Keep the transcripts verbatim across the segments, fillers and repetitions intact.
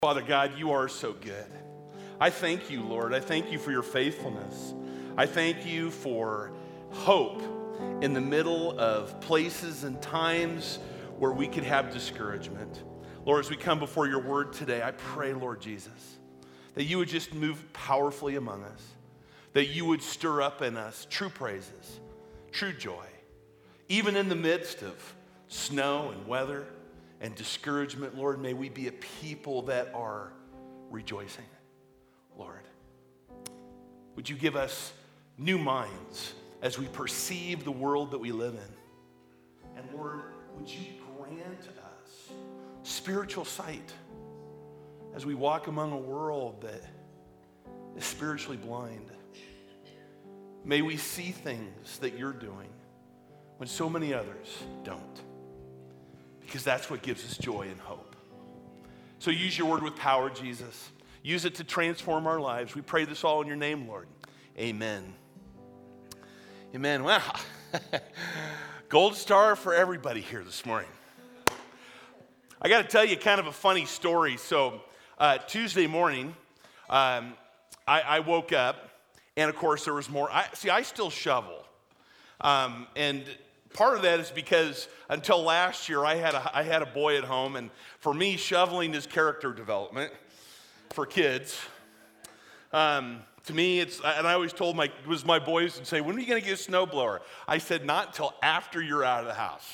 Father God, you are so good. I thank you, Lord. I thank you for your faithfulness. I thank you for hope in the middle of places and times where we could have discouragement. Lord, as we come before your word today, I pray, Lord Jesus, that you would just move powerfully among us, that you would stir up in us true praises, true joy, even in the midst of snow and weather and discouragement. Lord, may we be a people that are rejoicing. Lord, would you give us new minds as we perceive the world that we live in? And Lord, would you grant us spiritual sight as we walk among a world that is spiritually blind? May we see things that you're doing when so many others don't, because that's what gives us joy and hope. So use your word with power, Jesus. Use it to transform our lives. We pray this all in your name, Lord. Amen. Amen. Wow. Gold star for everybody here this morning. I got to tell you kind of a funny story. So uh, Tuesday morning, um, I, I woke up, and of course there was more. I, see, I still shovel. Um, and part of that is because until last year, I had a, I had a boy at home, and for me, shoveling is character development for kids. Um, to me, it's, and I always told my, it was my boys and say, when are you going to get a snowblower? I said, not until after you're out of the house.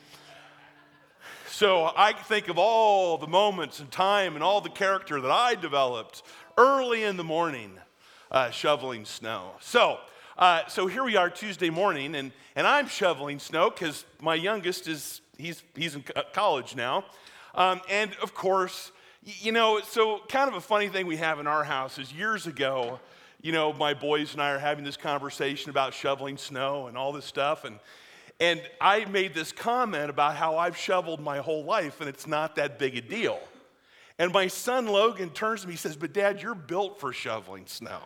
So I think of all the moments and time and all the character that I developed early in the morning uh, shoveling snow. So, uh, so here we are Tuesday morning, and, and I'm shoveling snow because my youngest is, he's, he's in college now. Um, and of course, you know, so kind of a funny thing we have in our house is years ago, you know, my boys and I are having this conversation about shoveling snow and all this stuff. And, and I made this comment about how I've shoveled my whole life and it's not that big a deal. And my son Logan turns to me and says, but Dad, you're built for shoveling snow.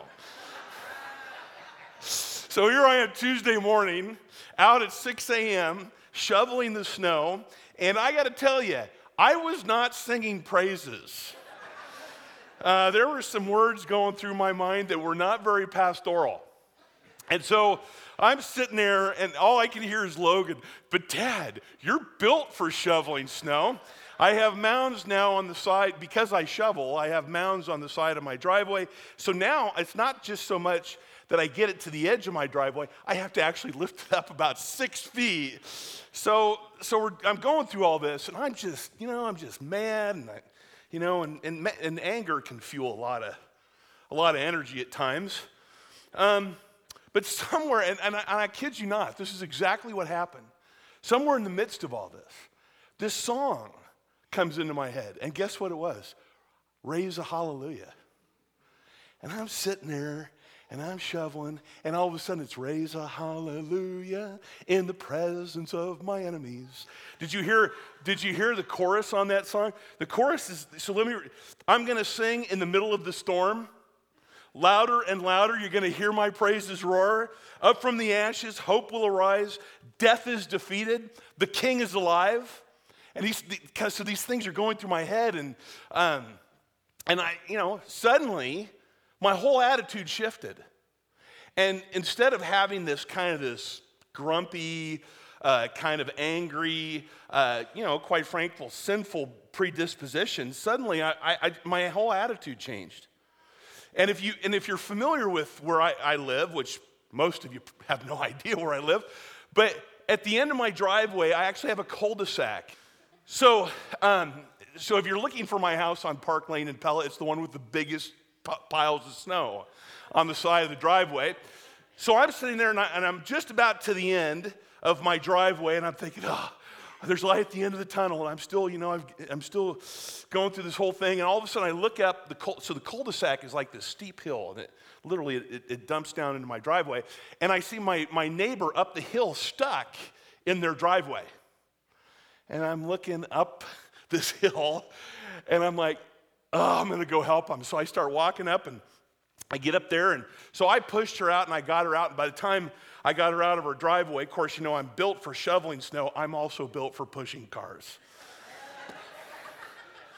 So here I am Tuesday morning out at six a.m. shoveling the snow. And I got to tell you, I was not singing praises. Uh, there were some words going through my mind that were not very pastoral. And so I'm sitting there, and all I can hear is Logan, but Dad, you're built for shoveling snow. I have mounds now on the side, because I shovel, I have mounds on the side of my driveway. So now it's not just so much that I get it to the edge of my driveway, I have to actually lift it up about six feet. So, so we're, I'm going through all this, and I'm just, you know, I'm just mad, and I, you know, and, and and anger can fuel a lot of, a lot of energy at times. Um, but somewhere, and, and, I, and I kid you not, this is exactly what happened. Somewhere in the midst of all this, this song comes into my head, and guess what it was? Raise a Hallelujah. And I'm sitting there, and I'm shoveling, and all of a sudden it's raise a hallelujah in the presence of my enemies. Did you hear, did you hear the chorus on that song? The chorus is, so let me, I'm going to sing in the middle of the storm. Louder and louder, you're going to hear my praises roar. Up from the ashes, hope will arise. Death is defeated. The King is alive. And these, because so these things are going through my head, and um, and I, you know, suddenly, my whole attitude shifted. And instead of having this kind of this grumpy, uh, kind of angry, uh, you know, quite frankly, sinful predisposition, suddenly I, I, my whole attitude changed. And if, you, and if you're familiar with where I, I live, which most of you have no idea where I live, but at the end of my driveway, I actually have a cul-de-sac. So, um, so if you're looking for my house on Park Lane in Pella, it's the one with the biggest piles of snow on the side of the driveway. So I'm sitting there, and, I, and I'm just about to the end of my driveway, and I'm thinking, oh, there's light at the end of the tunnel, and I'm still, you know, I'm, I'm still going through this whole thing, and all of a sudden I look up, the cul- so the cul-de-sac is like this steep hill, and it literally, it, it dumps down into my driveway, and I see my, my neighbor up the hill stuck in their driveway. And I'm looking up this hill, and I'm like, oh, I'm going to go help him. So I start walking up, and I get up there, and so I pushed her out, and I got her out, and by the time I got her out of her driveway, of course, you know, I'm built for shoveling snow. I'm also built for pushing cars.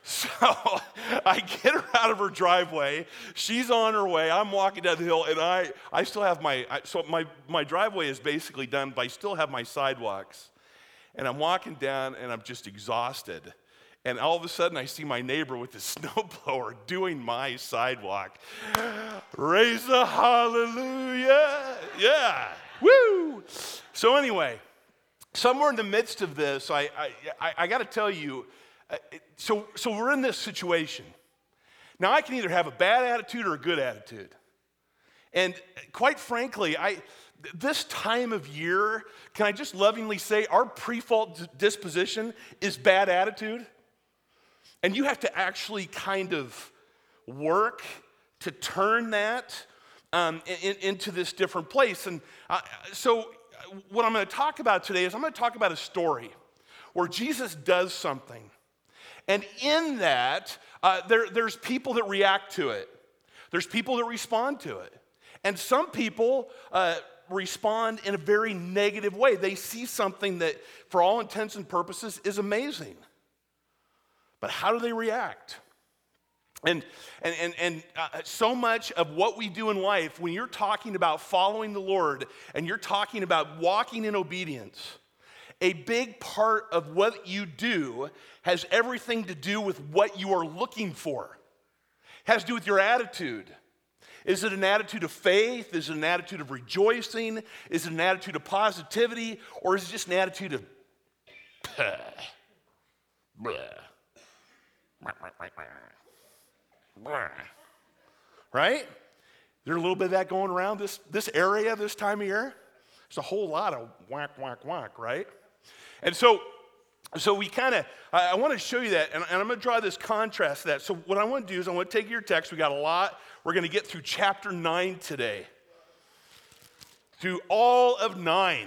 So I get her out of her driveway. She's on her way. I'm walking down the hill, and I, I still have my, I, so my, my driveway is basically done, but I still have my sidewalks. And I'm walking down, and I'm just exhausted. And all of a sudden, I see my neighbor with his snowblower doing my sidewalk. Raise a hallelujah. Yeah. Woo. So anyway, somewhere in the midst of this, I, I, I, I got to tell you, uh, so, so we're in this situation. Now, I can either have a bad attitude or a good attitude. And quite frankly, I this time of year, can I just lovingly say our pre-fault disposition is bad attitude? And you have to actually kind of work to turn that um, in, into this different place. And uh, so what I'm going to talk about today is I'm going to talk about a story where Jesus does something. And in that, uh, there, there's people that react to it. There's people that respond to it. And some people uh, respond in a very negative way. They see something that, for all intents and purposes, is amazing. But how do they react? And, and, and, and uh, so much of what we do in life, when you're talking about following the Lord and you're talking about walking in obedience, a big part of what you do has everything to do with what you are looking for. It has to do with your attitude. Is it an attitude of faith? Is it an attitude of rejoicing? Is it an attitude of positivity? Or is it just an attitude of bleh, bleh, bleh, right? Is there a little bit of that going around this, this area this time of year? There's a whole lot of whack, whack, whack, right? And so, so we kind of, I, I want to show you that, and, and I'm going to draw this contrast to that. So what I want to do is I want to take your text. We got a lot. We're going to get through chapter nine today. Through all of nine.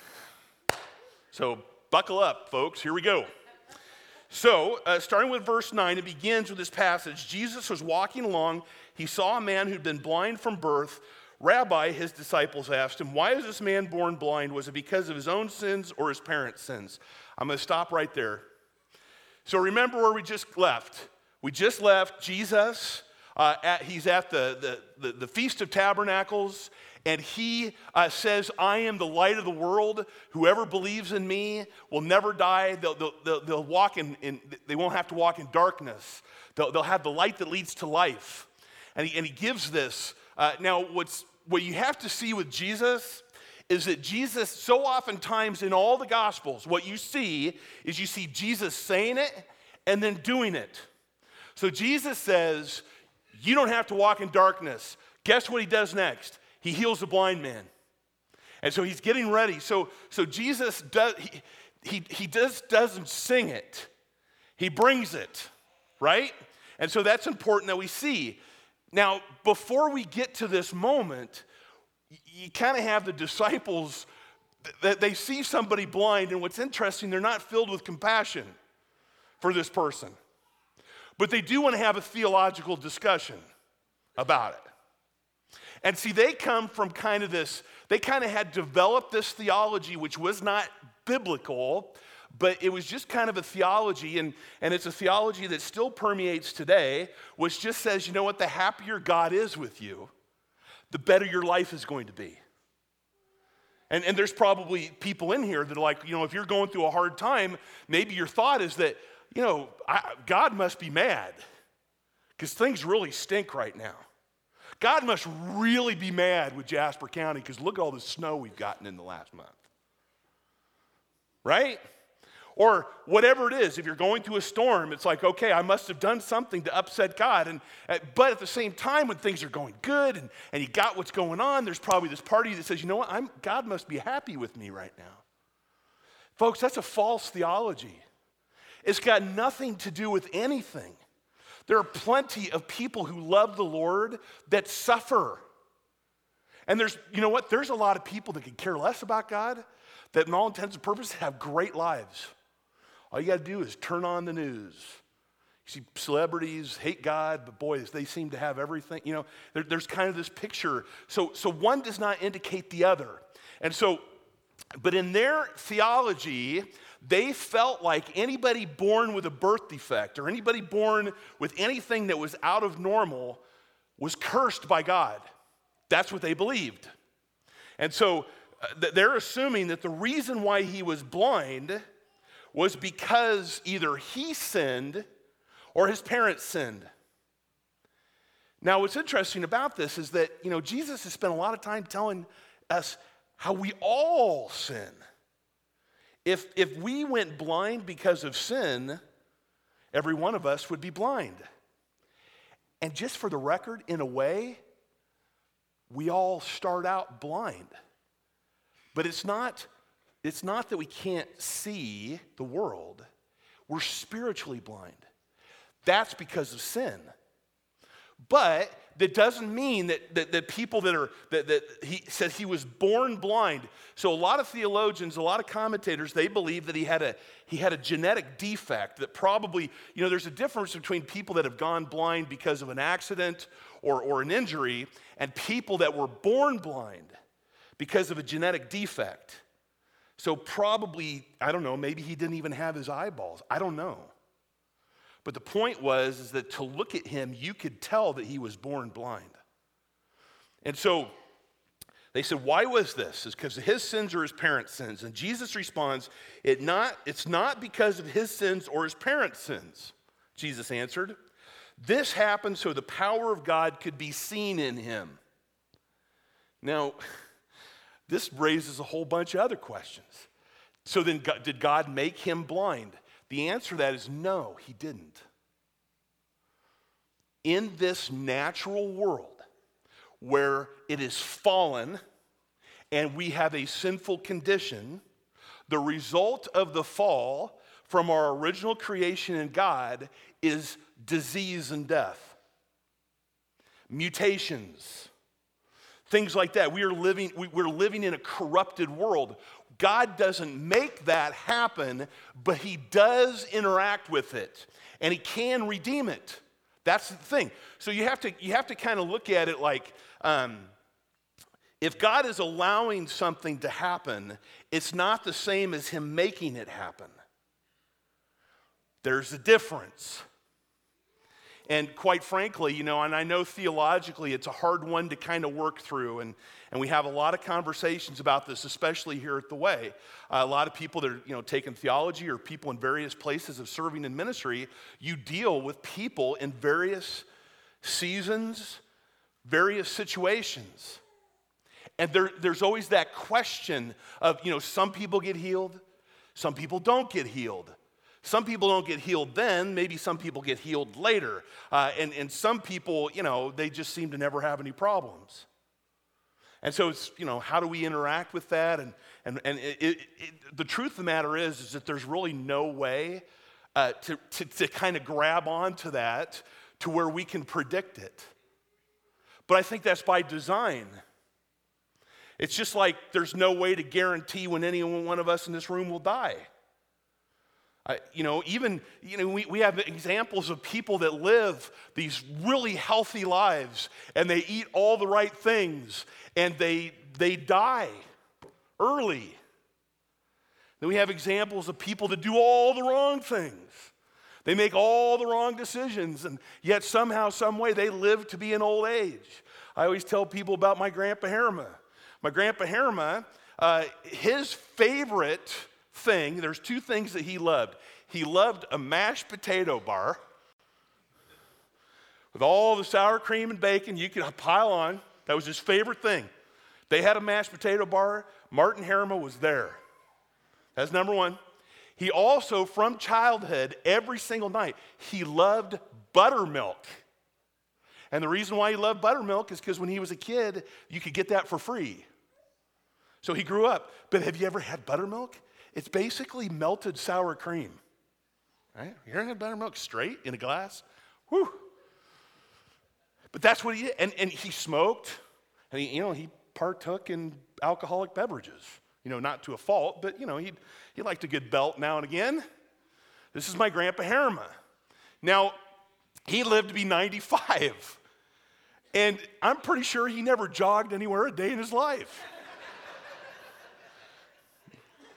So buckle up, folks. Here we go. So, uh, starting with verse nine, it begins with this passage. Jesus was walking along. He saw a man who'd been blind from birth. Rabbi, his disciples asked him, why is this man born blind? Was it because of his own sins or his parents' sins? I'm going to stop right there. So remember where we just left. We just left Jesus. Uh, at, he's at the, the, the, the Feast of Tabernacles, and he uh, says, I am the light of the world. Whoever believes in me will never die. They'll, they'll, they'll, they'll walk in, in, they won't have to walk in darkness. They'll, they'll have the light that leads to life. And he, and he gives this. Uh, now, what's, what you have to see with Jesus is that Jesus, so oftentimes in all the Gospels, what you see is you see Jesus saying it and then doing it. So Jesus says, you don't have to walk in darkness. Guess what he does next? He heals the blind man. And so he's getting ready. So, so Jesus, does, he, he, he just doesn't sing it. He brings it, right? And so that's important that we see. Now, before we get to this moment, you kind of have the disciples, that they see somebody blind, and what's interesting, they're not filled with compassion for this person. But they do want to have a theological discussion about it. And see, they come from kind of this, they kind of had developed this theology which was not biblical, but it was just kind of a theology, and, and it's a theology that still permeates today, which just says, you know what, the happier God is with you, the better your life is going to be. And, and there's probably people in here that are like, you know, if you're going through a hard time, maybe your thought is that, you know, I, God must be mad because things really stink right now. God must really be mad with Jasper County because look at all the snow we've gotten in the last month. Right? Or whatever it is, if you're going through a storm, it's like, okay, I must have done something to upset God. And but at the same time, when things are going good and, and you got what's going on, there's probably this party that says, you know what, I'm, God must be happy with me right now. Folks, that's a false theology. It's got nothing to do with anything. There are plenty of people who love the Lord that suffer. And there's, you know what, there's a lot of people that could care less about God, that in all intents and purposes have great lives. All you got to do is turn on the news. You see celebrities hate God, but boy, they seem to have everything. You know, there, there's kind of this picture. So, so one does not indicate the other. And so, but in their theology, they felt like anybody born with a birth defect or anybody born with anything that was out of normal was cursed by God. That's what they believed. And so uh, they're assuming that the reason why he was blind was because either he sinned or his parents sinned. Now, what's interesting about this is that, you know, Jesus has spent a lot of time telling us how we all sin. If, if we went blind because of sin, every one of us would be blind. And just for the record, in a way, we all start out blind. But it's not, it's not that we can't see the world. We're spiritually blind. That's because of sin. But that doesn't mean that, that, that people that are, that, that he said he was born blind. So a lot of theologians, a lot of commentators, they believe that he had a, he had a genetic defect that probably, you know, there's a difference between people that have gone blind because of an accident or, or an injury and people that were born blind because of a genetic defect. So probably, I don't know, maybe he didn't even have his eyeballs. I don't know. But the point was is that to look at him, you could tell that he was born blind. And so they said, why was this? It's because of his sins or his parents' sins. And Jesus responds, it not, it's not because of his sins or his parents' sins. Jesus answered, this happened so the power of God could be seen in him. Now, this raises a whole bunch of other questions. So then, did God make him blind? The answer to that is no, he didn't. In this natural world where it is fallen and we have a sinful condition, the result of the fall from our original creation in God is disease and death, mutations, things like that. We are living, we, we're living in a corrupted world. God doesn't make that happen, but he does interact with it, and he can redeem it. That's the thing. So you have to, you have to kind of look at it like, um, if God is allowing something to happen, it's not the same as him making it happen. There's a difference. And quite frankly, you know, and I know theologically it's a hard one to kind of work through, and, and we have a lot of conversations about this, especially here at The Way. Uh, a lot of people that are, you know, taking theology or people in various places of serving in ministry, you deal with people in various seasons, various situations. And there, there's always that question of, you know, some people get healed, some people don't get healed. Some people don't get healed then, maybe some people get healed later. Uh, and, and some people, you know, they just seem to never have any problems. And so it's, you know, how do we interact with that? And, and, and it, it, it, the truth of the matter is, is that there's really no way uh, to, to, to kind of grab onto that to where we can predict it. But I think that's by design. It's just like there's no way to guarantee when any one of us in this room will die. I, you know, even, you know, we, we have examples of people that live these really healthy lives and they eat all the right things and they, they die early. Then we have examples of people that do all the wrong things. They make all the wrong decisions and yet somehow, some way they live to be in old age. I always tell people about my Grandpa Harima. My Grandpa Harima, uh, his favorite thing, there's two things that he loved. He loved a mashed potato bar with all the sour cream and bacon you could pile on. That was his favorite thing. They had a mashed potato bar. Martin Harima was there. That's number one. He also, from childhood, every single night, he loved buttermilk. And the reason why he loved buttermilk is because when he was a kid, you could get that for free. So he grew up. But have you ever had buttermilk? It's basically melted sour cream, right? You ever had buttermilk straight in a glass? Whew. But that's what he did. And, and he smoked, and he, you know, he partook in alcoholic beverages. You know, not to a fault, but, you know, he he liked a good belt now and again. This is my Grandpa Harima. Now, he lived to be ninety-five, and I'm pretty sure he never jogged anywhere a day in his life.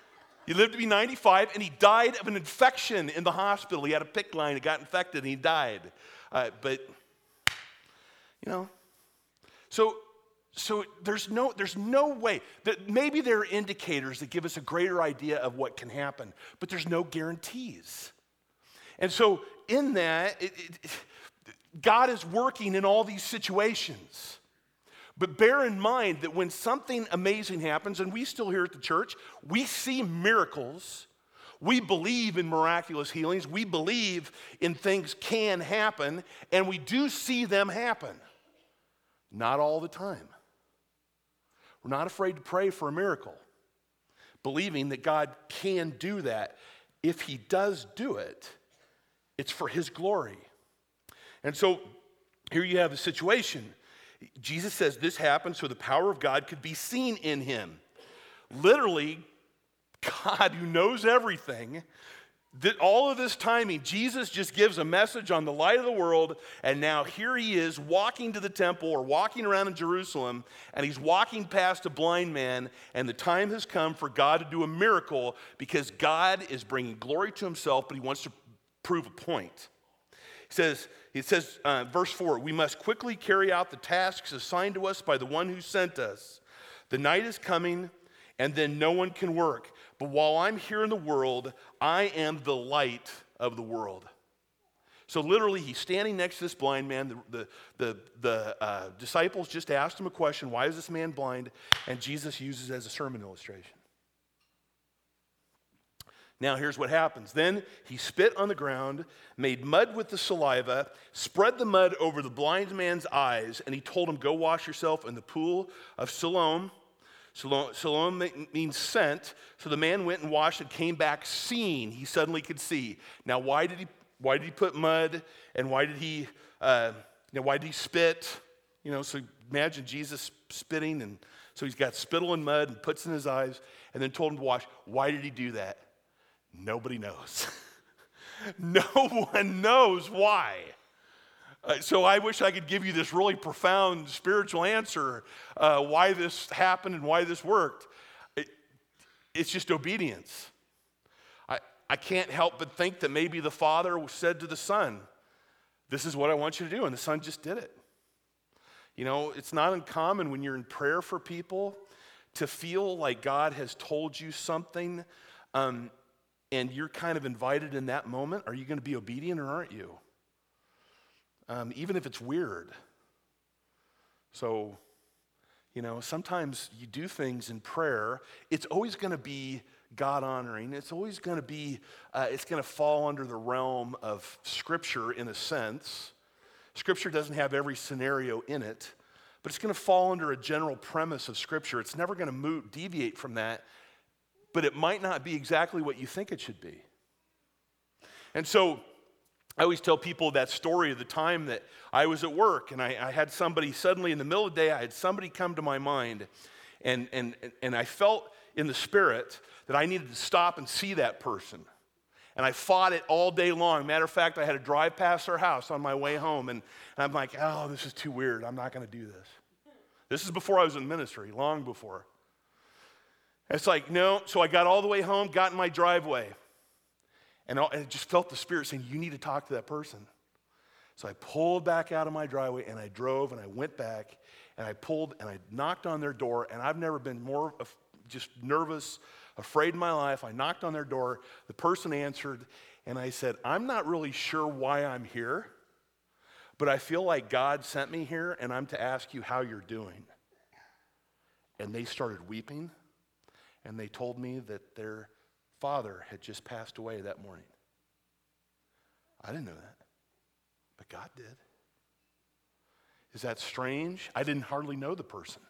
He lived to be ninety-five, and he died of an infection in the hospital. He had a PICC line, it got infected, and he died. Uh, but, you know, so so there's no there's no way that maybe there are indicators that give us a greater idea of what can happen, but there's no guarantees. And so in that, it, it, God is working in all these situations. But bear in mind that when something amazing happens, and we still here at the church, we see miracles, we believe in miraculous healings, we believe in things can happen, and we do see them happen. Not all the time. We're not afraid to pray for a miracle, believing that God can do that. If he does do it, it's for his glory. And so here you have a situation. Jesus says this happened so the power of God could be seen in him. Literally, God, who knows everything, that all of this timing, Jesus just gives a message on the light of the world, and now here he is walking to the temple or walking around in Jerusalem, and he's walking past a blind man, and the time has come for God to do a miracle because God is bringing glory to himself, but he wants to prove a point. He says, it says, uh, verse four, we must quickly carry out the tasks assigned to us by the one who sent us. The night is coming, and then no one can work. But while I'm here in the world, I am the light of the world. So literally, he's standing next to this blind man. The, the, the, the uh, disciples just asked him a question, why is this man blind? And Jesus uses it as a sermon illustration. Now, here's what happens. Then he spit on the ground, made mud with the saliva, spread the mud over the blind man's eyes, and he told him, go wash yourself in the pool of Siloam. Siloam, Siloam means sent. So the man went and washed and came back seeing. He suddenly could see. Now, why did he, why did he put mud, and why did he, uh, you know, why did he spit? You know, so imagine Jesus spitting, and so he's got spittle and mud and puts in his eyes, and then told him to wash. Why did he do that? Nobody knows. No one knows why. Uh, so I wish I could give you this really profound spiritual answer uh, why this happened and why this worked. It, it's just obedience. I, I can't help but think that maybe the Father said to the Son, this is what I want you to do, and the Son just did it. You know, it's not uncommon when you're in prayer for people to feel like God has told you something um, and you're kind of invited in that moment. Are you going to be obedient or aren't you? Um, even if it's weird. So, you know, sometimes you do things in prayer. It's always going to be God-honoring. It's always going to be, uh, it's going to fall under the realm of Scripture in a sense. Scripture doesn't have every scenario in it, but it's going to fall under a general premise of Scripture. It's never going to move, deviate from that. But it might not be exactly what you think it should be. And so I always tell people that story of the time that I was at work and I, I had somebody suddenly in the middle of the day, I had somebody come to my mind and, and, and I felt in the spirit that I needed to stop and see that person. And I fought it all day long. Matter of fact, I had to drive past their house on my way home and, and I'm like, oh, this is too weird. I'm not going to do this. This is before I was in ministry, long before. It's like, no. So I got all the way home, got in my driveway, and I just felt the Spirit saying, you need to talk to that person. So I pulled back out of my driveway, and I drove, and I went back, and I pulled, and I knocked on their door, and I've never been more just nervous, afraid in my life. I knocked on their door. The person answered, and I said, I'm not really sure why I'm here, but I feel like God sent me here, and I'm to ask you how you're doing. And they started weeping. And they told me that their father had just passed away that morning. I didn't know that, but God did. Is that strange? I didn't hardly know the person.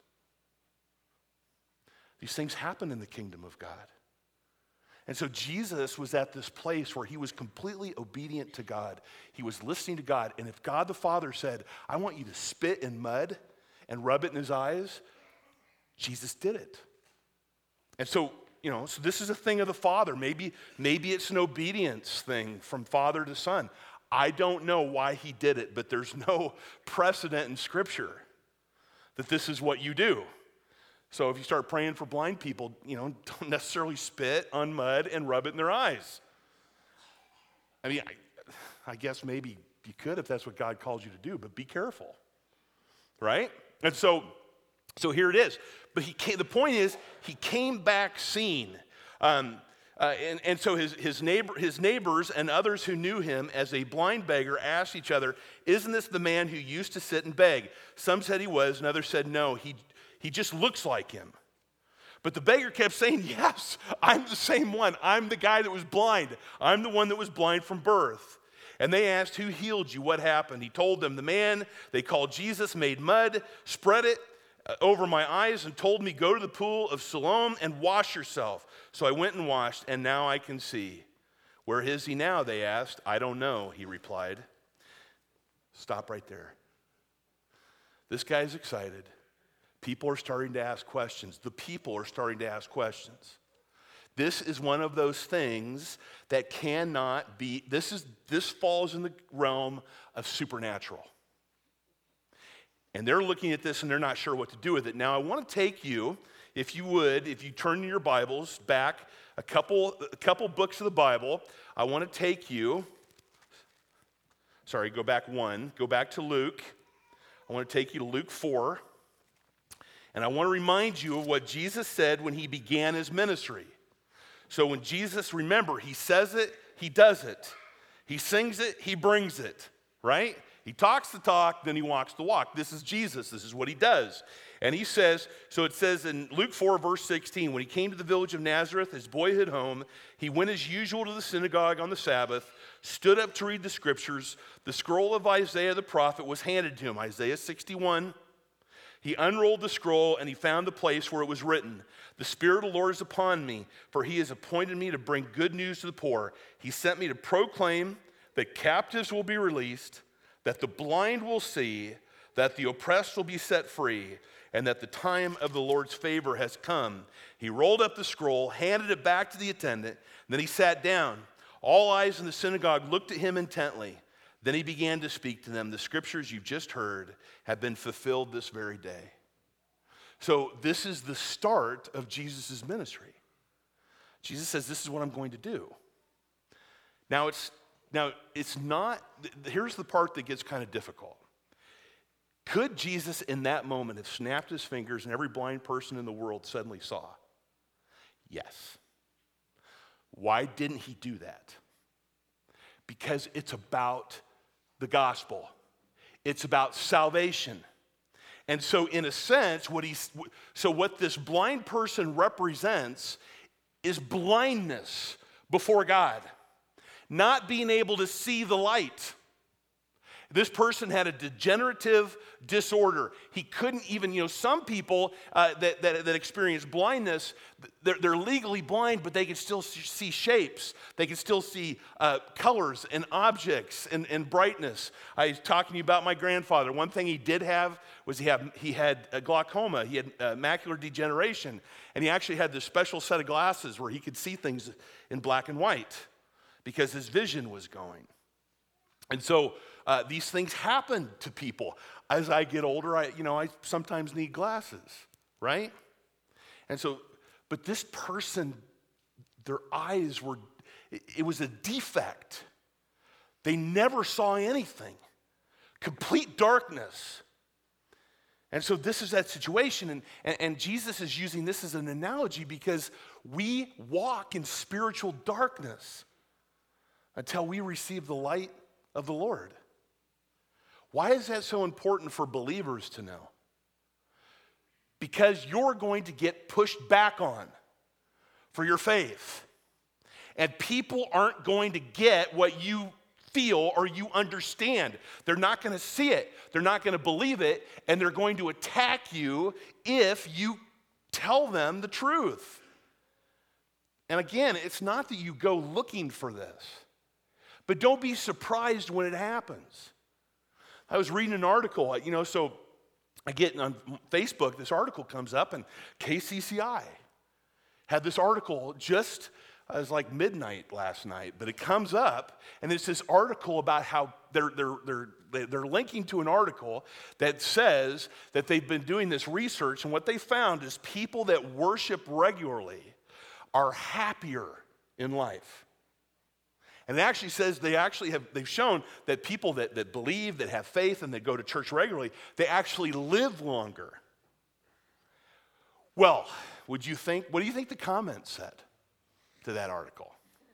These things happen in the kingdom of God. And so Jesus was at this place where he was completely obedient to God. He was listening to God. And if God the Father said, I want you to spit in mud and rub it in his eyes, Jesus did it. And so, you know, so this is a thing of the Father. Maybe, maybe it's an obedience thing from Father to Son. I don't know why he did it, but there's no precedent in Scripture that this is what you do. So if you start praying for blind people, you know, don't necessarily spit on mud and rub it in their eyes. I mean, I, I guess maybe you could if that's what God calls you to do, but be careful, right? And so, so here it is. But he came, the point is, he came back seeing. Um, uh, and, and so his, his, neighbor, his neighbors and others who knew him as a blind beggar asked each other, "Isn't this the man who used to sit and beg?" Some said he was, and others said, "No, he, he just looks like him." But the beggar kept saying, "Yes, I'm the same one. I'm the guy that was blind. I'm the one that was blind from birth." And they asked, "Who healed you? What happened?" He told them, "The man they called Jesus made mud, spread it over my eyes, and told me, 'Go to the pool of Siloam and wash yourself.' So I went and washed, and now I can see." "Where is he now?" they asked. "I don't know," he replied. Stop right there. This guy's excited. People are starting to ask questions. The people are starting to ask questions. This is one of those things that cannot be, this is this falls in the realm of supernatural. And they're looking at this and they're not sure what to do with it. Now, I want to take you, if you would, if you turn your Bibles back a couple, a couple books of the Bible, I want to take you, sorry, go back one, go back to Luke. I want to take you to Luke four. And I want to remind you of what Jesus said when he began his ministry. So when Jesus, remember, he says it, he does it. He sings it, he brings it, right? He talks the talk, then he walks the walk. This is Jesus. This is what he does. And he says, so it says in Luke four, verse sixteen, when he came to the village of Nazareth, his boyhood home, he went as usual to the synagogue on the Sabbath, stood up to read the scriptures. The scroll of Isaiah the prophet was handed to him, Isaiah sixty-one. He unrolled the scroll and he found the place where it was written, "The Spirit of the Lord is upon me, for he has appointed me to bring good news to the poor. He sent me to proclaim that captives will be released, that the blind will see, that the oppressed will be set free, and that the time of the Lord's favor has come." He rolled up the scroll, handed it back to the attendant, and then he sat down. All eyes in the synagogue looked at him intently. Then he began to speak to them. "The scriptures you've just heard have been fulfilled this very day." So this is the start of Jesus' ministry. Jesus says, "This is what I'm going to do." Now it's now it's not, here's the part that gets kind of difficult. Could Jesus in that moment have snapped his fingers and every blind person in the world suddenly saw? Yes. Why didn't he do that? Because it's about the gospel. It's about salvation. And so in a sense, what he's, so what this blind person represents is blindness before God. Not being able to see the light. This person had a degenerative disorder. He couldn't even, you know, some people uh, that, that, that experience blindness, they're, they're legally blind, but they can still see shapes. They can still see uh, colors and objects and, and brightness. I was talking to you about my grandfather. One thing he did have was he had, he had a glaucoma. He had uh, macular degeneration. And he actually had this special set of glasses where he could see things in black and white because his vision was going. And so uh, these things happen to people. As I get older, I, you know, I sometimes need glasses, right? And so, but this person, their eyes were, it, it was a defect. They never saw anything. Complete darkness. And so this is that situation, and, and, and Jesus is using this as an analogy because we walk in spiritual darkness until we receive the light of the Lord. Why is that so important for believers to know? Because you're going to get pushed back on for your faith. And people aren't going to get what you feel or you understand. They're not going to see it. They're not going to believe it. And they're going to attack you if you tell them the truth. And again, it's not that you go looking for this. But don't be surprised when it happens. I was reading an article, you know, so I get on Facebook, this article comes up, and K C C I had this article just it was like midnight last night, but it comes up, and it's this article about how they're, they're, they're, they're linking to an article that says that they've been doing this research, and what they found is people that worship regularly are happier in life. And it actually says they actually have, they've shown that people that, that believe, that have faith, and that go to church regularly, they actually live longer. Well, would you think, what do you think the comments said to that article?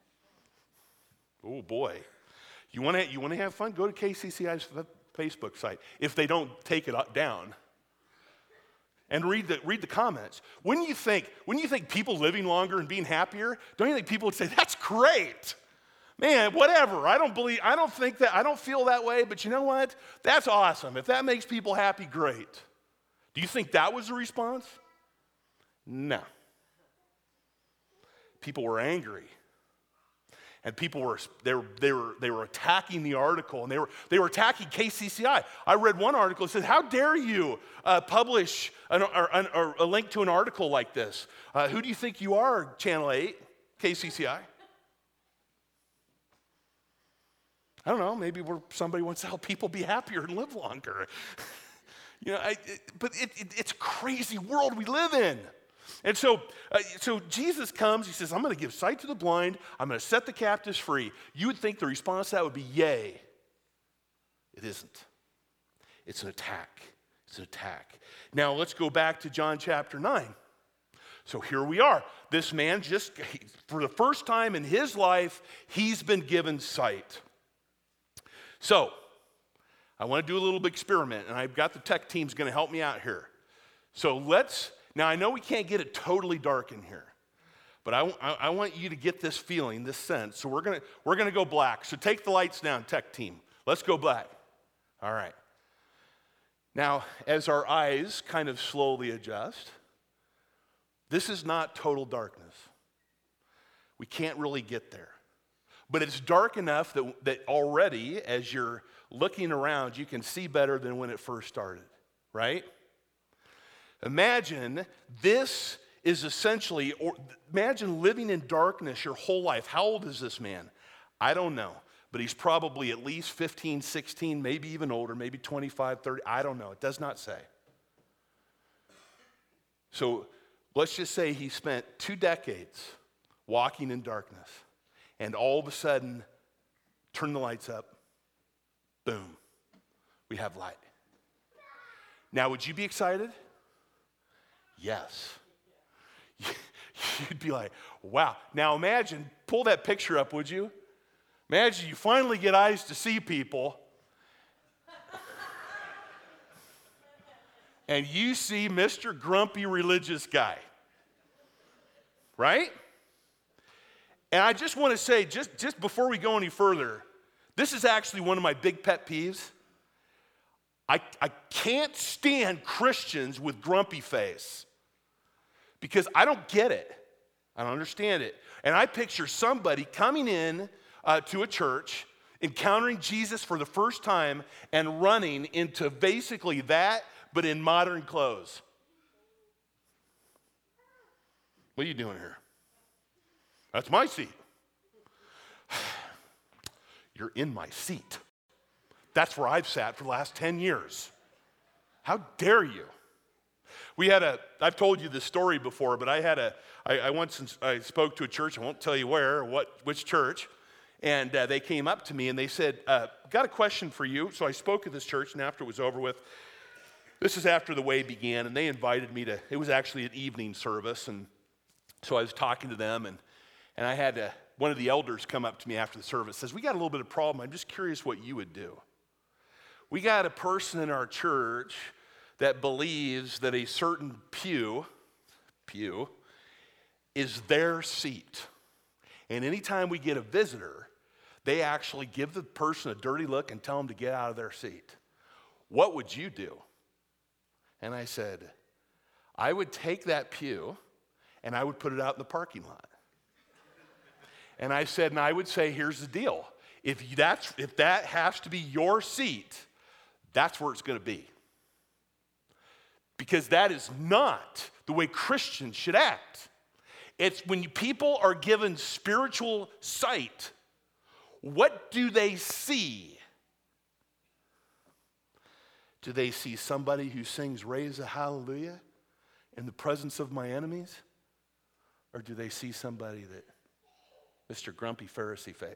Oh boy. You want to you want to have fun? Go to K C C I's Facebook site if they don't take it down. And read the read the comments. Wouldn't you think, wouldn't you think people living longer and being happier? Don't you think people would say, that's great? Man, whatever. I don't believe, I don't think that, I don't feel that way, but you know what? That's awesome. If that makes people happy, great. Do you think that was the response? No. People were angry. And people were they were they were they were attacking the article, and they were they were attacking K C C I. I read one article that said, "How dare you uh, publish an, or, an, or a link to an article like this? Uh, who do you think you are, Channel eight, K C C I?" I don't know. Maybe we're, somebody wants to help people be happier and live longer. you know, I, it, but it, it, it's a crazy world we live in. And so, uh, so Jesus comes, he says, I'm going to give sight to the blind, I'm going to set the captives free. You would think the response to that would be, yay. It isn't. It's an attack. It's an attack. Now, let's go back to John chapter nine. So here we are. This man just, for the first time in his life, he's been given sight. So, I want to do a little experiment, and I've got the tech team's going to help me out here. So let's, now I know we can't get it totally dark in here, but I, I, I want you to get this feeling, this sense. So we're going to we're going to go black. So take the lights down, tech team. Let's go black. All right. Now, as our eyes kind of slowly adjust, this is not total darkness. We can't really get there. But it's dark enough that, that already, as you're looking around, you can see better than when it first started, right? Imagine this is essentially, or imagine living in darkness your whole life. How old is this man? I don't know, but he's probably at least fifteen, sixteen, maybe even older, maybe twenty-five, thirty, I don't know. It does not say. So let's just say he spent two decades walking in darkness, and all of a sudden, turn the lights up, boom, we have light. Now, would you be excited? Yes. You'd be like, wow. Now imagine, pull that picture up, would you? Imagine you finally get eyes to see people, and you see Mister Grumpy Religious Guy, right? And I just want to say, just, just before we go any further, this is actually one of my big pet peeves. I, I can't stand Christians with grumpy face because I don't get it. I don't understand it. And I picture somebody coming in uh, to a church, encountering Jesus for the first time, and running into basically that, but in modern clothes. What are you doing here? That's my seat. You're in my seat. That's where I've sat for the last ten years. How dare you? We had a, I've told you this story before, but I had a, I, I once I spoke to a church, I won't tell you where or what, which church, and uh, they came up to me and they said, uh, got a question for you. So I spoke at this church, and after it was over with, this is after the way began, and they invited me to, it was actually an evening service, and so I was talking to them, and, and I had a, one of the elders come up to me after the service, says, we got a little bit of problem, I'm just curious what you would do. We got a person in our church that believes that a certain pew, pew, is their seat. And anytime we get a visitor, they actually give the person a dirty look and tell them to get out of their seat. What would you do? And I said, I would take that pew and I would put it out in the parking lot. And I said, and I would say, here's the deal. If that's if that has to be your seat, that's where it's going to be. Because that is not the way Christians should act. It's when you, people are given spiritual sight, what do they see? Do they see somebody who sings Raise a Hallelujah in the presence of my enemies? Or do they see somebody that, Mister Grumpy Pharisee face?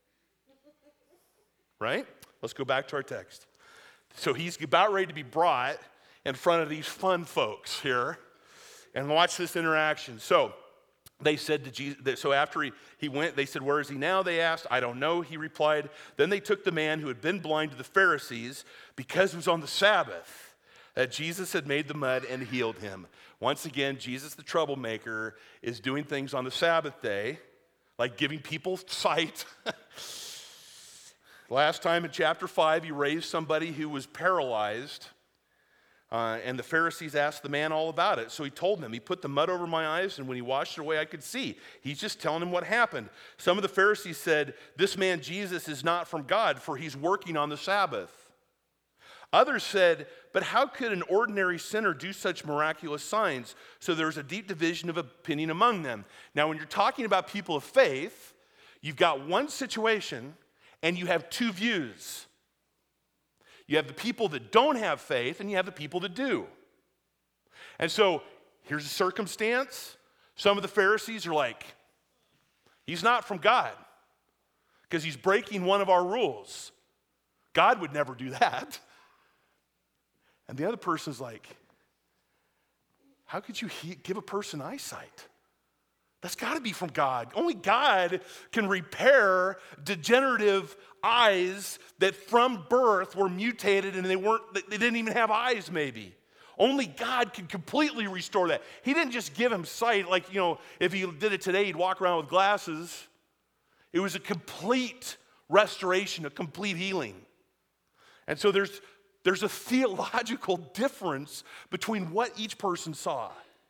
Right? Let's go back to our text. So he's about ready to be brought in front of these fun folks here. And watch this interaction. So they said to Jesus, so after he, he went, they said, where is he now? They asked. I don't know, he replied. Then they took the man who had been blind to the Pharisees because it was on the Sabbath that Jesus had made the mud and healed him. Once again, Jesus the troublemaker is doing things on the Sabbath day, like giving people sight. Last time in chapter five, he raised somebody who was paralyzed. Uh, and the Pharisees asked the man all about it. So he told them, he put the mud over my eyes, and when he washed it away, I could see. He's just telling him what happened. Some of the Pharisees said, this man Jesus is not from God, for he's working on the Sabbath. Others said, but how could an ordinary sinner do such miraculous signs? So there was a deep division of opinion among them. Now, when you're talking about people of faith, you've got one situation, and you have two views. You have the people that don't have faith, and you have the people that do. And so here's a circumstance. Some of the Pharisees are like, he's not from God because he's breaking one of our rules. God would never do that. And the other person's like, how could you he- give a person eyesight? That's got to be from God. Only God can repair degenerative eyes that from birth were mutated and they weren't, they didn't even have eyes maybe. Only God can completely restore that. He didn't just give him sight like, you know, if he did it today, he'd walk around with glasses. It was a complete restoration, a complete healing. And so there's, there's a theological difference between what each person saw.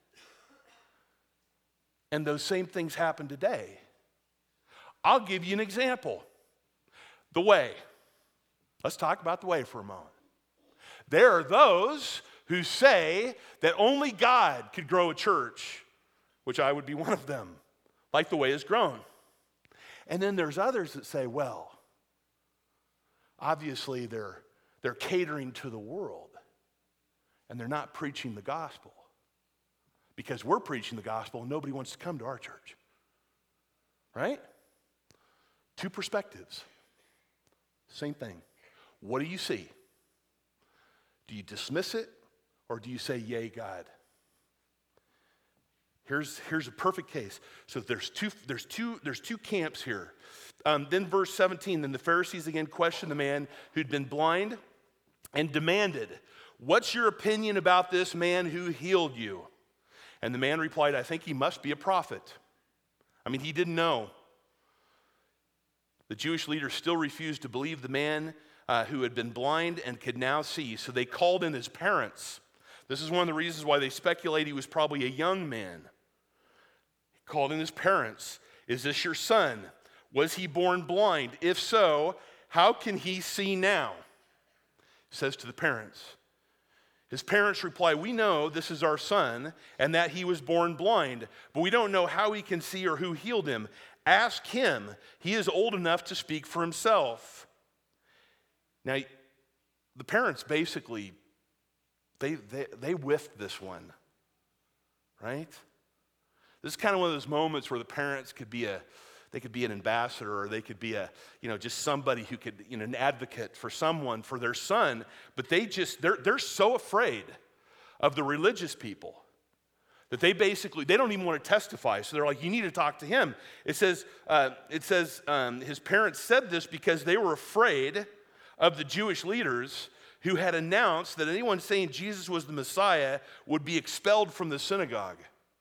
And those same things happen today. I'll give you an example. The way. Let's talk about the way for a moment. There are those who say that only God could grow a church, which I would be one of them, like the way is grown. And then there's others that say, well, obviously they're, they're catering to the world, and they're not preaching the gospel. Because we're preaching the gospel and nobody wants to come to our church. Right? Two perspectives. Same thing. What do you see? Do you dismiss it or do you say, yay, God? Here's, here's a perfect case. So there's two, there's two, there's two camps here. Um, then verse seventeen, then the Pharisees again questioned the man who'd been blind and demanded, what's your opinion about this man who healed you? And the man replied, I think he must be a prophet. I mean, he didn't know. The Jewish leaders still refused to believe the man uh, who had been blind and could now see. So they called in his parents. This is one of the reasons why they speculate he was probably a young man. He called in his parents. Is this your son? Was he born blind? If so, how can he see now? He says to the parents. His parents reply, we know this is our son and that he was born blind, but we don't know how he can see or who healed him. Ask him. He is old enough to speak for himself. Now, the parents basically, they, they, they whiffed this one, right? This is kind of one of those moments where the parents could be a, they could be an ambassador, or they could be a, you know, just somebody who could, you know, an advocate for someone, for their son. But they just, they're, they're so afraid of the religious people that they basically, they don't even want to testify. So they're like, you need to talk to him. It says, uh, it says um, his parents said this because they were afraid of the Jewish leaders who had announced that anyone saying Jesus was the Messiah would be expelled from the synagogue.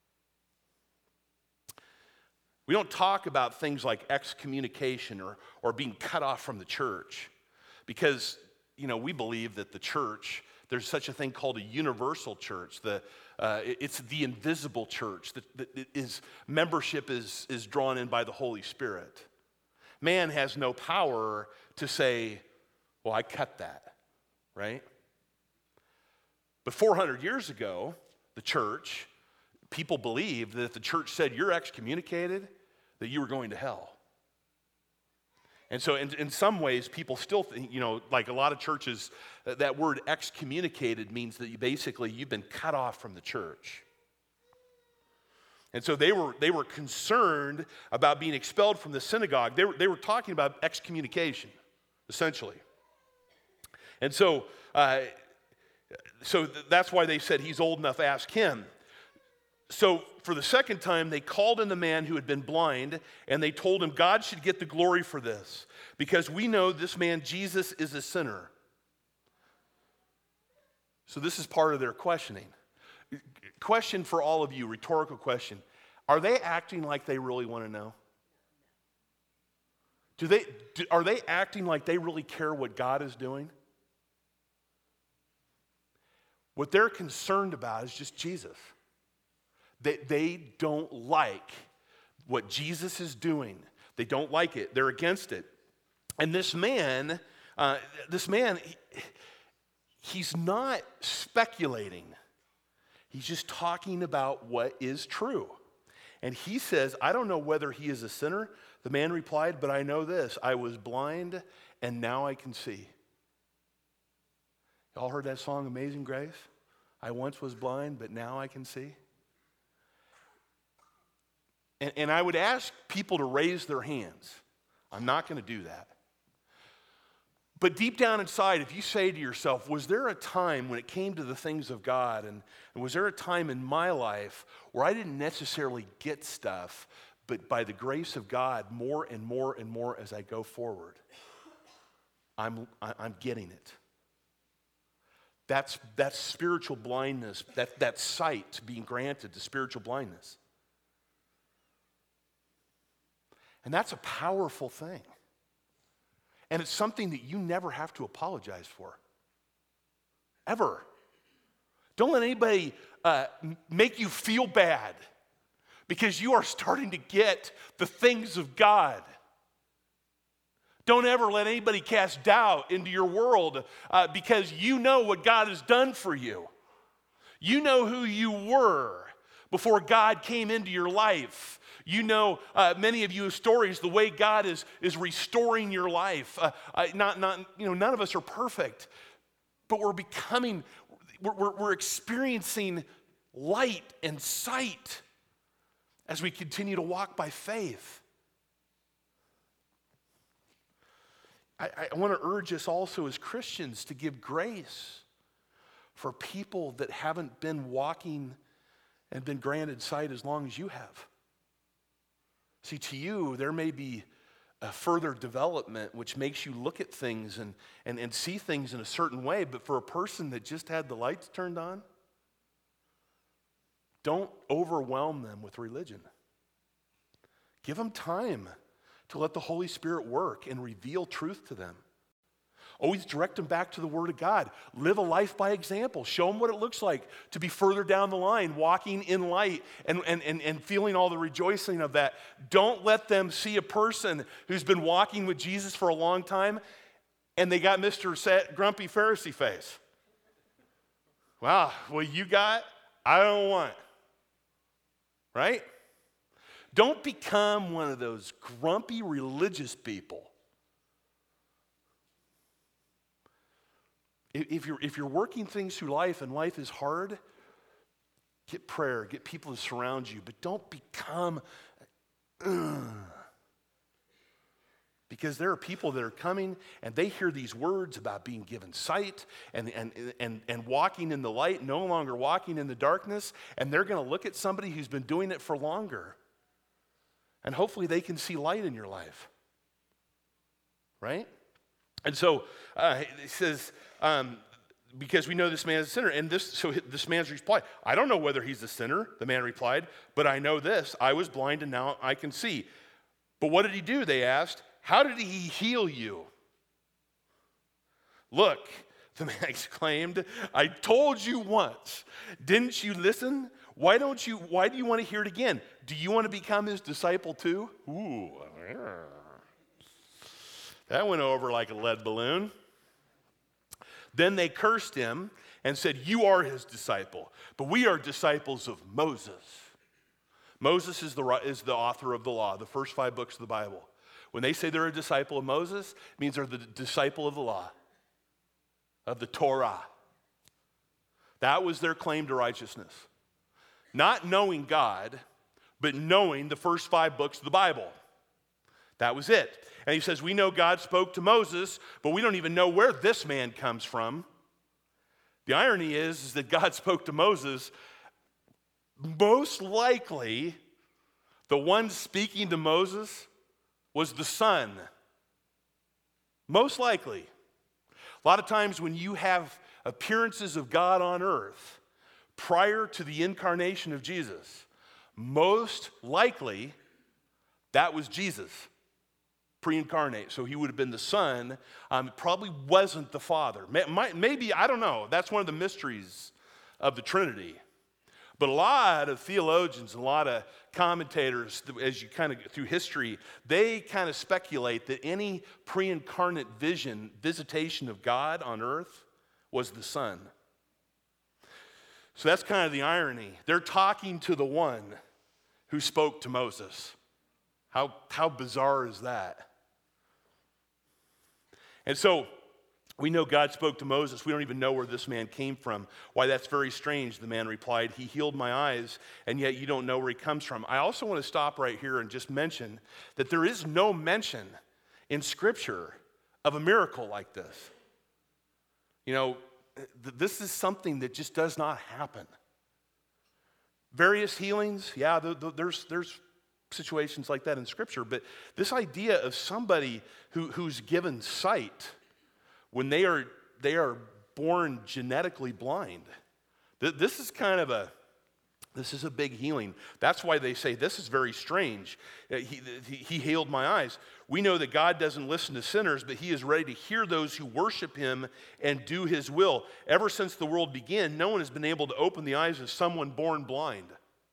We don't talk about things like excommunication or, or being cut off from the church because, you know, we believe that the church, there's such a thing called a universal church. The, uh, it's the invisible church that, that is, membership is, is drawn in by the Holy Spirit. Man has no power to say, well, I cut that, right? But four hundred years ago, the church, people believed that if the church said you're excommunicated, that you were going to hell. And so in, in some ways, people still think, you know, like a lot of churches, that word excommunicated means that you basically, you've been cut off from the church. And so they were, they were concerned about being expelled from the synagogue. They were, they were talking about excommunication, essentially. And so, uh, so th- that's why they said he's old enough, ask him. So for the second time, they called in the man who had been blind, and they told him God should get the glory for this, because we know this man Jesus is a sinner. So this is part of their questioning. Question for all of you, rhetorical question. Are they acting like they really want to know? Do they, do, are they acting like they really care what God is doing? What they're concerned about is just Jesus. They, they don't like what Jesus is doing. They don't like it. They're against it. And this man, uh, this man, he, he's not speculating. He's just talking about what is true. And he says, I don't know whether he is a sinner. The man replied, but I know this. I was blind and now I can see. Y'all heard that song, Amazing Grace? I once was blind, but now I can see. And, and I would ask people to raise their hands. I'm not going to do that. But deep down inside, if you say to yourself, was there a time when it came to the things of God, and, and was there a time in my life where I didn't necessarily get stuff, but by the grace of God, more and more and more as I go forward, I'm, I'm getting it. That's, that's spiritual blindness, that, that sight being granted to spiritual blindness. And that's a powerful thing. And it's something that you never have to apologize for. Ever. Don't let anybody uh, make you feel bad because you are starting to get the things of God. Don't ever let anybody cast doubt into your world uh, because you know what God has done for you. You know who you were before God came into your life. You know, uh, many of you have stories, the way God is, is restoring your life. Uh, uh, not, not, you know, none of us are perfect, but we're becoming, we're, we're, we're experiencing light and sight as we continue to walk by faith. I, I want to urge us also as Christians to give grace for people that haven't been walking and been granted sight as long as you have. See, to you, there may be a further development which makes you look at things and, and, and see things in a certain way, but for a person that just had the lights turned on, don't overwhelm them with religion. Give them time to let the Holy Spirit work and reveal truth to them. Always direct them back to the Word of God. Live a life by example. Show them what it looks like to be further down the line, walking in light and, and, and, and feeling all the rejoicing of that. Don't let them see a person who's been walking with Jesus for a long time and they got Mister Set, grumpy Pharisee face. Wow, what you got, I don't want. Right? Don't become one of those grumpy religious people. If you're, if you're working things through life and life is hard, get prayer, get people to surround you, but don't become, uh, because there are people that are coming and they hear these words about being given sight and, and, and, and walking in the light, no longer walking in the darkness, and they're going to look at somebody who's been doing it for longer, and hopefully they can see light in your life, right? And so uh, it says, um, because we know this man is a sinner. And this, so this man's reply, I don't know whether he's a sinner, the man replied, but I know this, I was blind and now I can see. But what did he do, they asked. How did he heal you? Look, the man exclaimed, I told you once. Didn't you listen? Why don't you, why do you want to hear it again? Do you want to become his disciple too? Ooh, that went over like a lead balloon. Then they cursed him and said, "You are his disciple, but we are disciples of Moses." Moses is the, is the author of the law, the first five books of the Bible. When they say they're a disciple of Moses, it means they're the disciple of the law, of the Torah. That was their claim to righteousness. Not knowing God, but knowing the first five books of the Bible. That was it. And he says, we know God spoke to Moses, but we don't even know where this man comes from. The irony is, is that God spoke to Moses. Most likely, the one speaking to Moses was the Son. Most likely. A lot of times when you have appearances of God on earth prior to the incarnation of Jesus, most likely that was Jesus, pre-incarnate. So he would have been the Son. Um, probably wasn't the Father. Maybe, I don't know. That's one of the mysteries of the Trinity. But a lot of theologians, a lot of commentators, as you kind of go through history, they kind of speculate that any pre-incarnate vision, visitation of God on earth was the Son. So that's kind of the irony. They're talking to the one who spoke to Moses. How, how bizarre is that? And so we know God spoke to Moses. We don't even know where this man came from. Why, that's very strange, the man replied. He healed my eyes, and yet you don't know where he comes from. I also want to stop right here and just mention that there is no mention in Scripture of a miracle like this. You know, th- this is something that just does not happen. Various healings, yeah, th- th- there's, there's situations like that in Scripture, but this idea of somebody who, who's given sight when they are they are born genetically blind. This is kind of a, this is a big healing. That's why they say this is very strange. He, he, he healed my eyes. We know that God doesn't listen to sinners, but he is ready to hear those who worship him and do his will. Ever since the world began, no one has been able to open the eyes of someone born blind.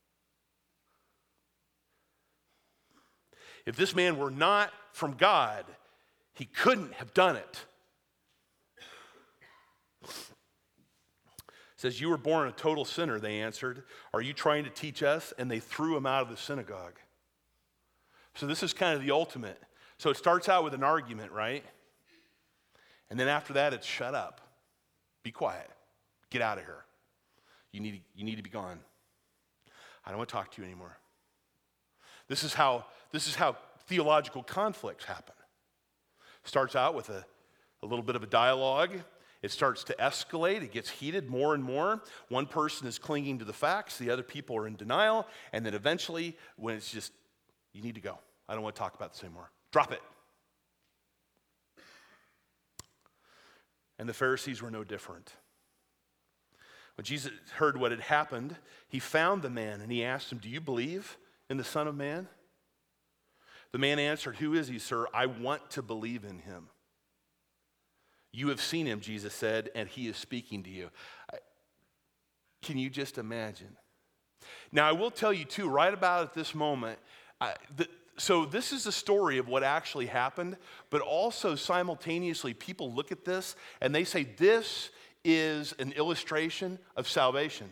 If this man were not from God, he couldn't have done it. It says, you were born a total sinner, they answered. Are you trying to teach us? And they threw him out of the synagogue. So this is kind of the ultimate. So it starts out with an argument, right? And then after that, it's shut up. Be quiet. Get out of here. You need, you need to be gone. I don't want to talk to you anymore. This is how, this is how theological conflicts happen. Starts out with a, a little bit of a dialogue. It starts to escalate. It gets heated more and more. One person is clinging to the facts. The other people are in denial. And then eventually, when it's just, you need to go. I don't want to talk about this anymore. Drop it. And the Pharisees were no different. When Jesus heard what had happened, he found the man and he asked him, do you believe in the Son of Man? The man answered, who is he, sir? I want to believe in him. You have seen him, Jesus said, and he is speaking to you. Can you just imagine? Now, I will tell you, too, right about at this moment, I, the, so this is a story of what actually happened, but also simultaneously, people look at this and they say, this is an illustration of salvation.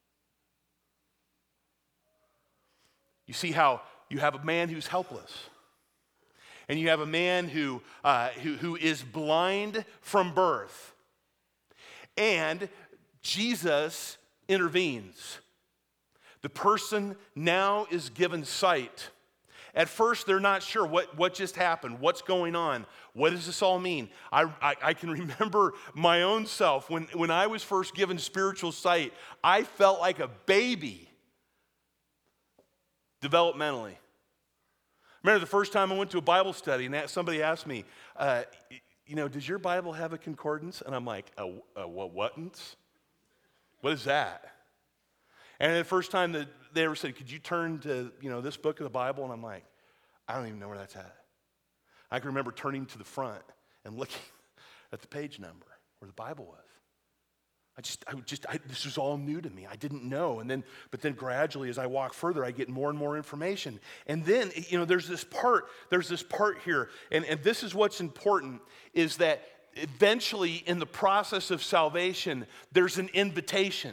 You see how you have a man who's helpless. And you have a man who, uh, who, who is blind from birth. And Jesus intervenes. The person now is given sight. At first, they're not sure what, what just happened, what's going on, what does this all mean? I, I, I can remember my own self. When, when I was first given spiritual sight, I felt like a baby developmentally. Remember the first time I went to a Bible study and somebody asked me, uh, you know, does your Bible have a concordance? And I'm like, a, a what, what'n'ts? What is that? And the first time that they ever said, could you turn to, you know, this book of the Bible? And I'm like, I don't even know where that's at. I can remember turning to the front and looking at the page number where the Bible was. I just, I just, I, this was all new to me. I didn't know. And then, but then gradually as I walk further, I get more and more information. And then, you know, there's this part, there's this part here. And, and this is what's important is that eventually in the process of salvation, there's an invitation.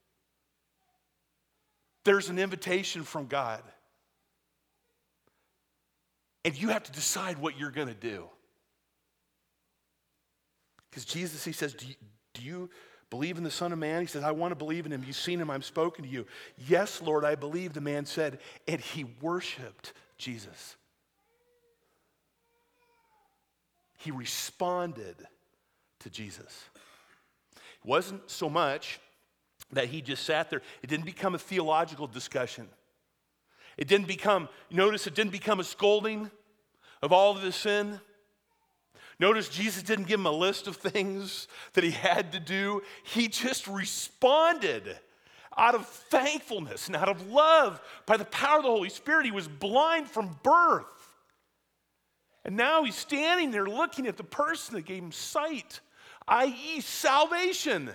There's an invitation from God. And you have to decide what you're going to do. Because Jesus, he says, do you, do you believe in the Son of Man? He says, I want to believe in him. You've seen him. I've spoken to you. Yes, Lord, I believe, the man said. And he worshiped Jesus. He responded to Jesus. It wasn't so much that he just sat there. It didn't become a theological discussion. It didn't become, notice it didn't become a scolding of all of his sin. Notice Jesus didn't give him a list of things that he had to do. He just responded out of thankfulness and out of love by the power of the Holy Spirit. He was blind from birth. And now he's standing there looking at the person that gave him sight, that is salvation,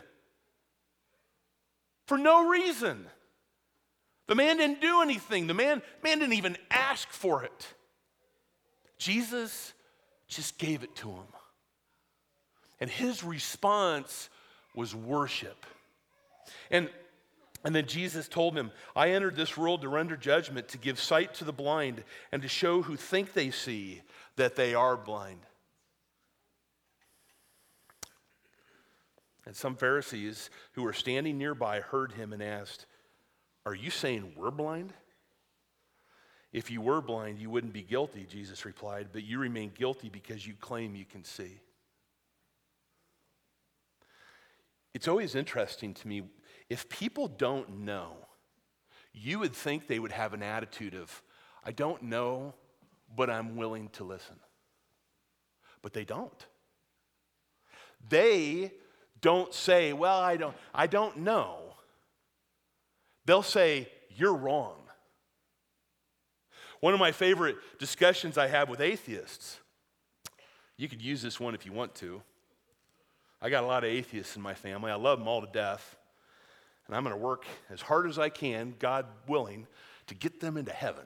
for no reason. The man didn't do anything. The man, man didn't even ask for it. Jesus just gave it to him. And his response was worship. And, and then Jesus told him, I entered this world to render judgment, to give sight to the blind, and to show who think they see that they are blind. And some Pharisees who were standing nearby heard him and asked, are you saying we're blind? If you were blind, you wouldn't be guilty, Jesus replied, but you remain guilty because you claim you can see. It's always interesting to me, if people don't know, you would think they would have an attitude of, I don't know, but I'm willing to listen. But they don't. They don't say, well, I don't, I don't know. They'll say, you're wrong. One of my favorite discussions I have with atheists, you could use this one if you want to. I got a lot of atheists in my family. I love them all to death. And I'm going to work as hard as I can, God willing, to get them into heaven.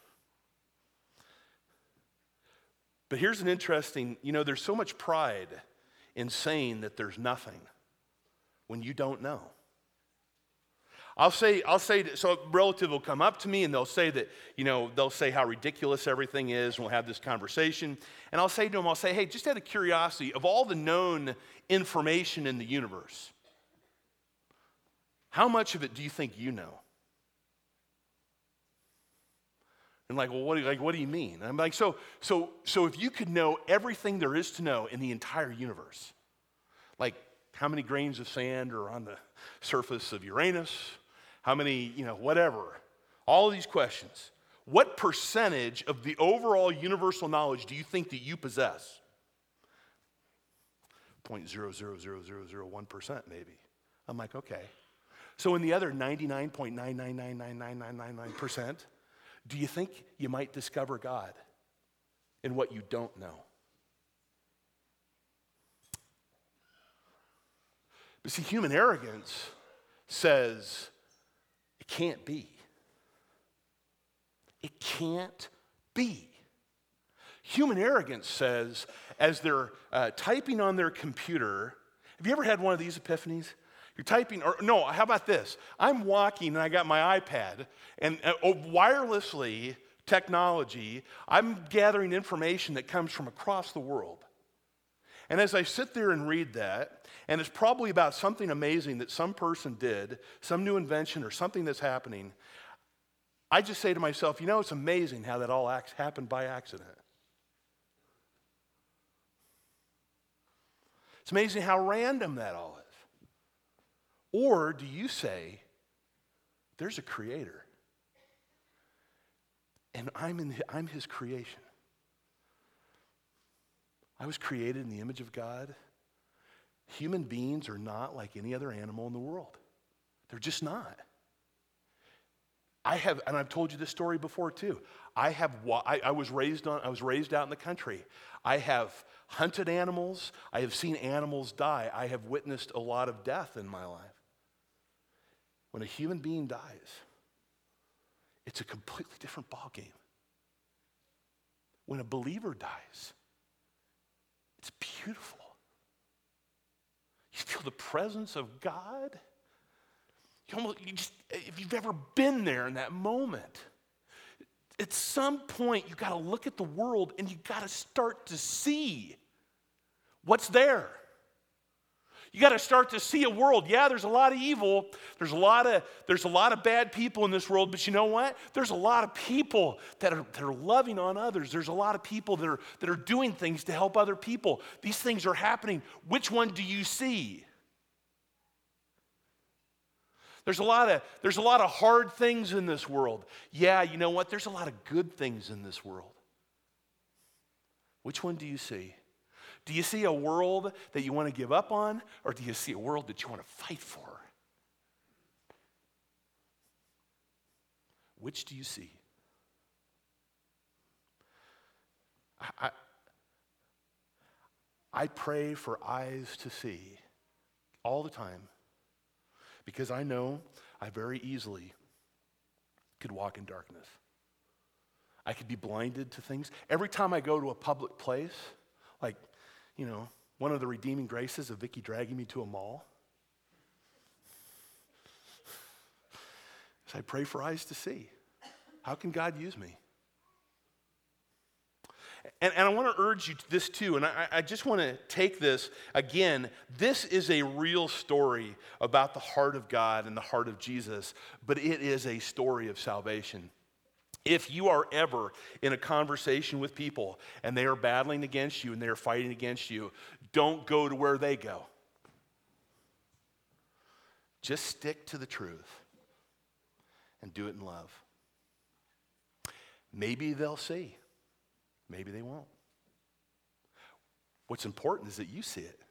But here's an interesting, you know, there's so much pride in saying that there's nothing when you don't know. I'll say, I'll say, so a relative will come up to me and they'll say that, you know, they'll say how ridiculous everything is, and we'll have this conversation. And I'll say to them, I'll say, hey, just out of curiosity, of all the known information in the universe, how much of it do you think you know? And like, well, what do you, like, what do you mean? And I'm like, so, so, so if you could know everything there is to know in the entire universe, like how many grains of sand are on the surface of Uranus, how many, you know, whatever, all of these questions, what percentage of the overall universal knowledge do you think that you possess? zero point zero zero zero zero zero one percent maybe. I'm like, okay. So in the other ninety-nine point nine nine nine nine nine nine nine nine percent, do you think you might discover God in what you don't know? But see, human arrogance says it can't be. It can't be. Human arrogance says, as they're uh, typing on their computer, have you ever had one of these epiphanies? You're typing, or no, how about this? I'm walking and I got my iPad, and uh, wirelessly, technology, I'm gathering information that comes from across the world. And as I sit there and read that, and it's probably about something amazing that some person did, some new invention or something that's happening, I just say to myself, you know, it's amazing how that all acts, happened by accident. It's amazing how random that all is. Or do you say, there's a creator, and I'm, in, I'm his creation. I was created in the image of God. Human beings are not like any other animal in the world. They're just not. I have, and I've told you this story before too. I have, I, I was raised on, I was raised out in the country. I have hunted animals. I have seen animals die. I have witnessed a lot of death in my life. When a human being dies, it's a completely different ballgame. When a believer dies, it's beautiful. You feel the presence of God. You almost, you just, if you've ever been there in that moment, at some point you got to look at the world and you got to start to see what's there. You got to start to see a world. Yeah, there's a lot of evil. There's a lot of there's a lot of bad people in this world, but you know what? There's a lot of people that are that are loving on others. There's a lot of people that are that are doing things to help other people. These things are happening. Which one do you see? There's a lot of there's a lot of hard things in this world. Yeah, you know what? There's a lot of good things in this world. Which one do you see? Do you see a world that you want to give up on, or do you see a world that you want to fight for? Which do you see? I, I, I pray for eyes to see all the time, because I know I very easily could walk in darkness. I could be blinded to things. Every time I go to a public place, like, you know, one of the redeeming graces of Vicky dragging me to a mall, is I pray for eyes to see. How can God use me? And, and I want to urge you to this too, and I, I just want to take this, again, this is a real story about the heart of God and the heart of Jesus, but it is a story of salvation. If you are ever in a conversation with people and they are battling against you and they are fighting against you, don't go to where they go. Just stick to the truth and do it in love. Maybe they'll see. Maybe they won't. What's important is that you see it.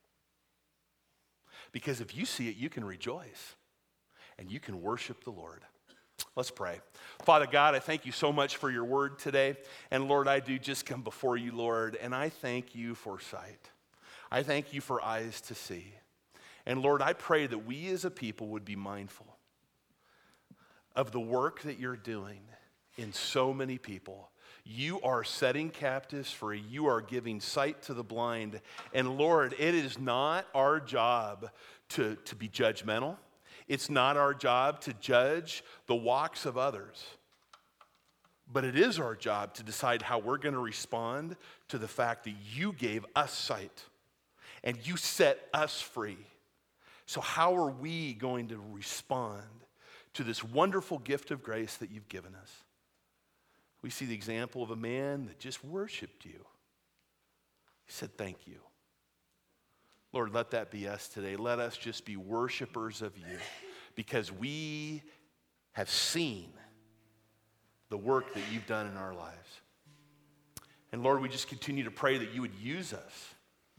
Because if you see it, you can rejoice and you can worship the Lord. Let's pray. Father God, I thank you so much for your word today. And Lord, I do just come before you, Lord, and I thank you for sight. I thank you for eyes to see. And Lord, I pray that we as a people would be mindful of the work that you're doing in so many people. You are setting captives free. You are giving sight to the blind. And Lord, it is not our job to, to be judgmental. It's not our job to judge the walks of others. But it is our job to decide how we're going to respond to the fact that you gave us sight and you set us free. So how are we going to respond to this wonderful gift of grace that you've given us? We see the example of a man that just worshiped you. He said, thank you. Lord, let that be us today. Let us just be worshipers of you because we have seen the work that you've done in our lives. And Lord, we just continue to pray that you would use us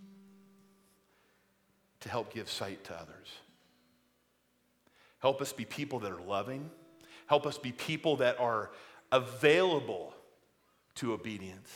to help give sight to others. Help us be people that are loving. Help us be people that are available to obedience.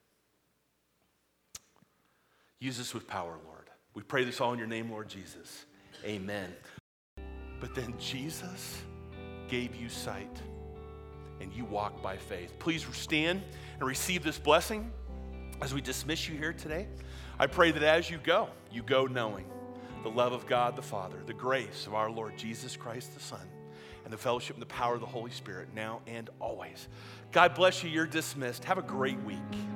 Use us with power, Lord. We pray this all in your name, Lord Jesus. Amen. But then Jesus gave you sight, and you walk by faith. Please stand and receive this blessing as we dismiss you here today. I pray that as you go, you go knowing the love of God the Father, the grace of our Lord Jesus Christ the Son, and the fellowship and the power of the Holy Spirit now and always. God bless you. You're dismissed. Have a great week.